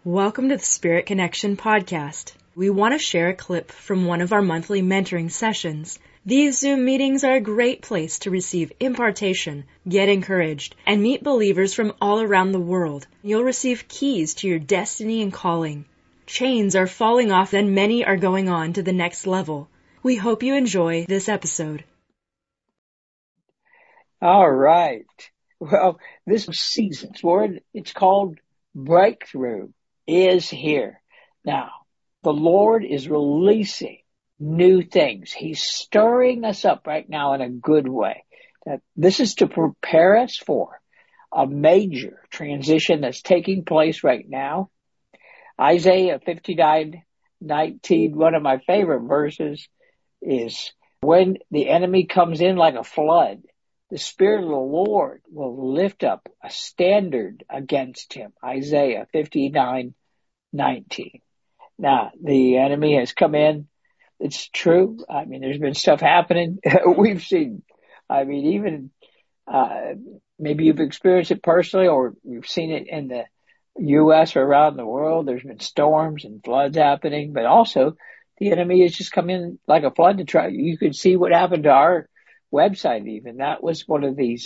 Welcome to the Spirit Connection podcast. We want to share a clip from one of our monthly mentoring sessions. These Zoom meetings are a great place to receive impartation, get encouraged, and meet believers from all around the world. You'll receive keys to your destiny and calling. Chains are falling off and many are going on to the next level. We hope you enjoy this episode. All right. Well, this season's word, it's called breakthrough, is here. Now, the Lord is releasing new things. He's stirring us up right now in a good way. This is to prepare us for a major transition that's taking place right now. Isaiah 59:19, one of my favorite verses, is when the enemy comes in like a flood, the Spirit of the Lord will lift up a standard against him. Isaiah 59:19. Now, the enemy has come in. It's true. I mean, there's been stuff happening. We've seen, even maybe you've experienced it personally or you've seen it in the U.S. or around the world. There's been storms and floods happening, but also the enemy has just come in like a flood to try. You could see what happened to our website even. That was one of these,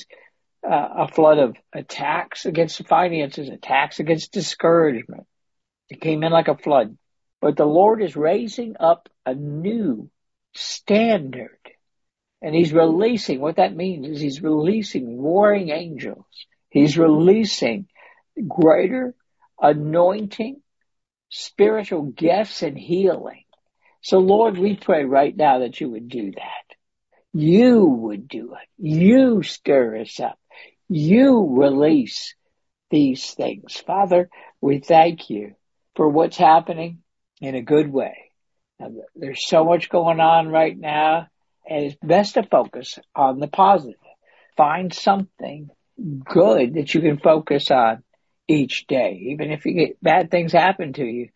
a flood of attacks against the finances, attacks against discouragement. It came in like a flood. But the Lord is raising up a new standard. And he's releasing, what that means is he's releasing warring angels. He's releasing greater anointing, spiritual gifts, and healing. So Lord, we pray right now that you would do that. You would do it. You stir us up. You release these things. Father, we thank you for what's happening in a good way. Now, there's so much going on right now, and it's best to focus on the positive. Find something good that you can focus on each day. Even if you get bad things happen to you,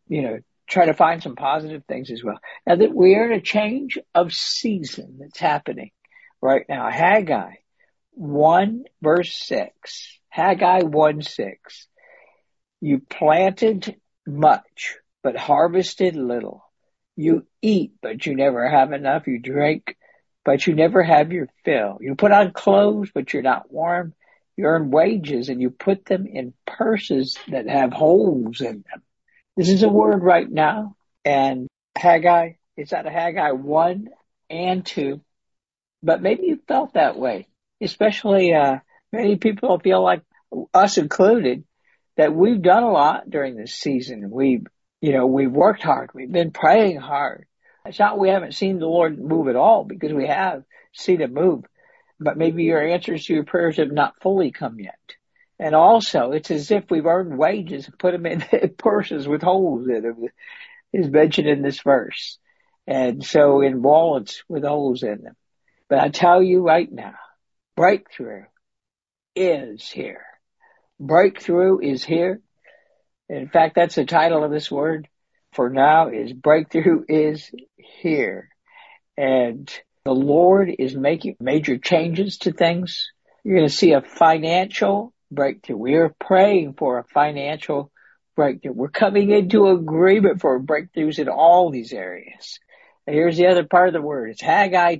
try to find some positive things as well. Now that we are in a change of season that's happening right now. Haggai 1 verse 6. Haggai 1:6. You planted much, but harvested little. You eat, but you never have enough. You drink, but you never have your fill. You put on clothes, but you're not warm. You earn wages, and you put them in purses that have holes in them. This is a word right now, and Haggai, it's out of Haggai 1 and 2, but maybe you felt that way, especially many people feel like, us included, that we've done a lot during this season. We've worked hard. We've been praying hard. It's not we haven't seen the Lord move at all, because we have seen him move, but maybe your answers to your prayers have not fully come yet. And also, it's as if we've earned wages and put them in purses with holes in them, is mentioned in this verse. And so in wallets with holes in them. But I tell you right now, breakthrough is here. Breakthrough is here. In fact, that's the title of this word for now, is breakthrough is here. And the Lord is making major changes to things. You're going to see a financial breakthrough. We are praying for a financial breakthrough. We're coming into agreement for breakthroughs in all these areas. And here's the other part of the word. It's Haggai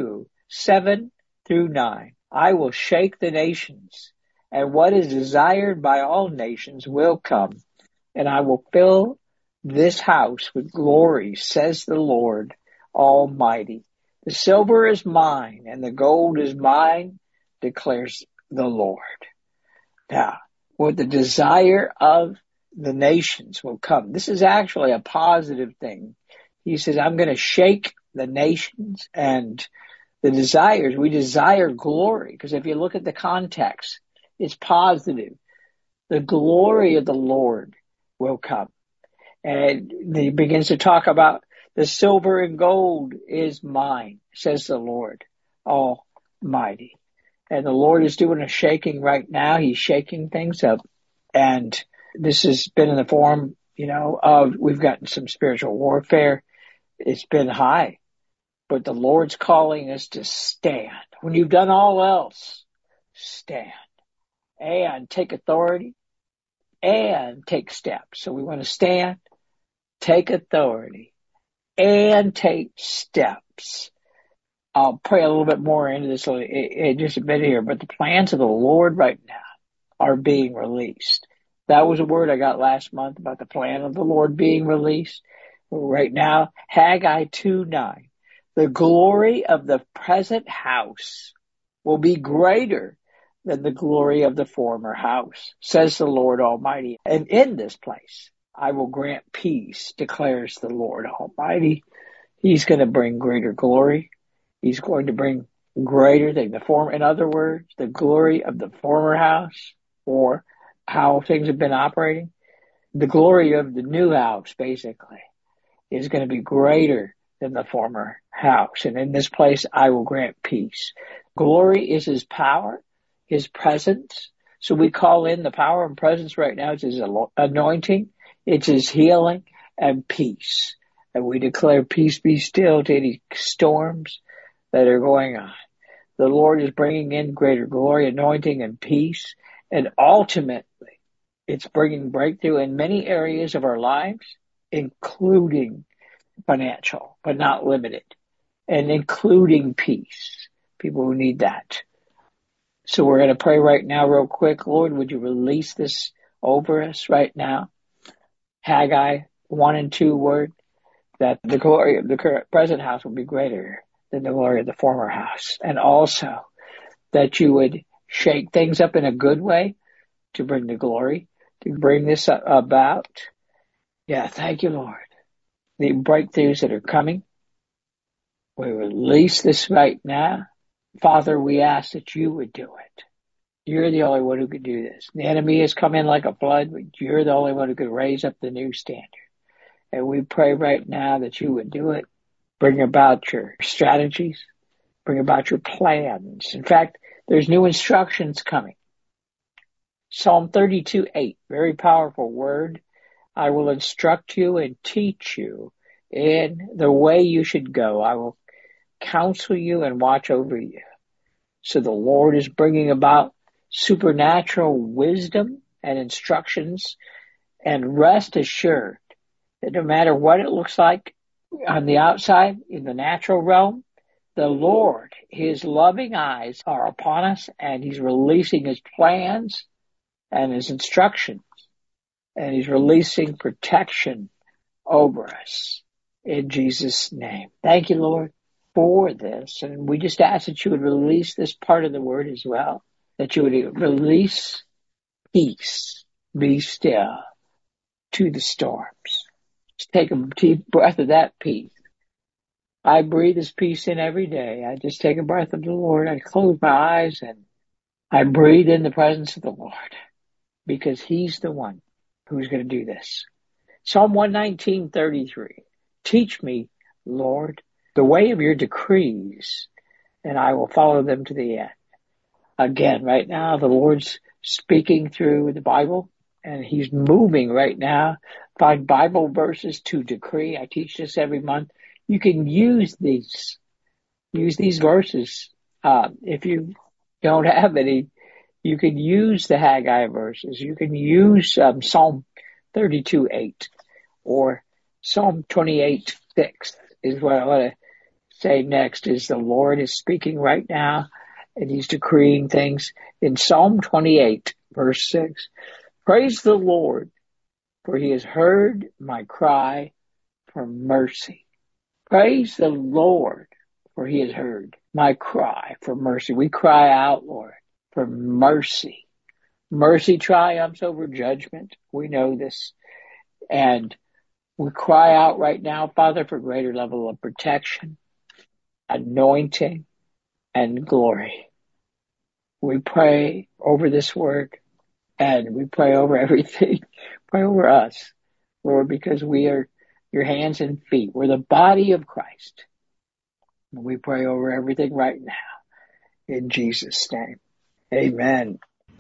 2:7-9. I will shake the nations, and what is desired by all nations will come, and I will fill this house with glory, says the Lord Almighty. The silver is mine, and the gold is mine, declares the Lord. Now, what the desire of the nations will come. This is actually a positive thing. He says, I'm going to shake the nations, and the desires, we desire glory, because if you look at the context, it's positive. The glory of the Lord will come. And he begins to talk about the silver and gold is mine, says the Lord Almighty. And the Lord is doing a shaking right now. He's shaking things up. And this has been in the form, of we've gotten some spiritual warfare. It's been high. But the Lord's calling us to stand. When you've done all else, stand. And take authority and take steps. So we want to stand, take authority, and take steps. I'll pray a little bit more into this in just a bit here, but the plans of the Lord right now are being released. That was a word I got last month about the plan of the Lord being released. Right now, Haggai 2:9, the glory of the present house will be greater than the glory of the former house, says the Lord Almighty. And in this place, I will grant peace, declares the Lord Almighty. He's going to bring greater glory. He's going to bring greater than the former. In other words, the glory of the former house, or how things have been operating. The glory of the new house, basically, is going to be greater than the former house. And in this place, I will grant peace. Glory is his power, his presence. So we call in the power and presence right now. It's his anointing. It's his healing and peace. And we declare peace be still to any storms that are going on. The Lord is bringing in greater glory, anointing, and peace. And ultimately, it's bringing breakthrough in many areas of our lives, including financial, but not limited, and including peace. People who need that. So we're going to pray right now real quick. Lord, would you release this over us right now? Haggai 1 and 2 word, that the glory of the current present house will be greater than the glory of the former house. And also that you would shake things up in a good way to bring the glory, to bring this about. Yeah, thank you, Lord. The breakthroughs that are coming, we release this right now. Father, we ask that you would do it. You're the only one who could do this. The enemy has come in like a flood, but you're the only one who could raise up the new standard. And we pray right now that you would do it. Bring about your strategies. Bring about your plans. In fact, there's new instructions coming. Psalm 32:8, very powerful word. I will instruct you and teach you in the way you should go. I will counsel you and watch over you. So the Lord is bringing about supernatural wisdom and instructions, and rest assured that no matter what it looks like on the outside, in the natural realm, the Lord, his loving eyes are upon us, and he's releasing his plans and his instructions, and he's releasing protection over us in Jesus' name. Thank you, Lord, for this. And we just ask that you would release this part of the word as well, that you would release peace, be still to the storms. Just take a deep breath of that peace. I breathe this peace in every day. I just take a breath of the Lord. I close my eyes and I breathe in the presence of the Lord, because he's the one who's going to do this. Psalm 119:33. Teach me, Lord, the way of your decrees, and I will follow them to the end. Again, right now, the Lord's speaking through the Bible, and he's moving right now. Find Bible verses to decree. I teach this every month. You can use these verses. If you don't have any, you can use the Haggai verses. You can use Psalm 32:8 or Psalm 28:6 is what I want to say next. Is the Lord is speaking right now, and he's decreeing things. In Psalm 28, verse 6, praise the Lord, for he has heard my cry for mercy. Praise the Lord, for he has heard my cry for mercy. We cry out, Lord, for mercy. Mercy triumphs over judgment. We know this. And we cry out right now, Father, for greater level of protection, anointing, and glory. We pray over this work, and we pray over everything. Pray over us, Lord, because we are your hands and feet. We're the body of Christ. And we pray over everything right now. In Jesus' name. Amen.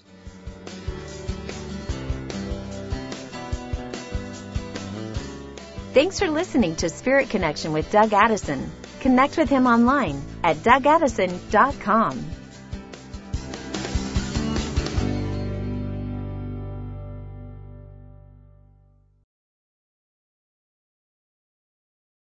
Thanks for listening to Spirit Connection with Doug Addison. Connect with him online at DougAddison.com.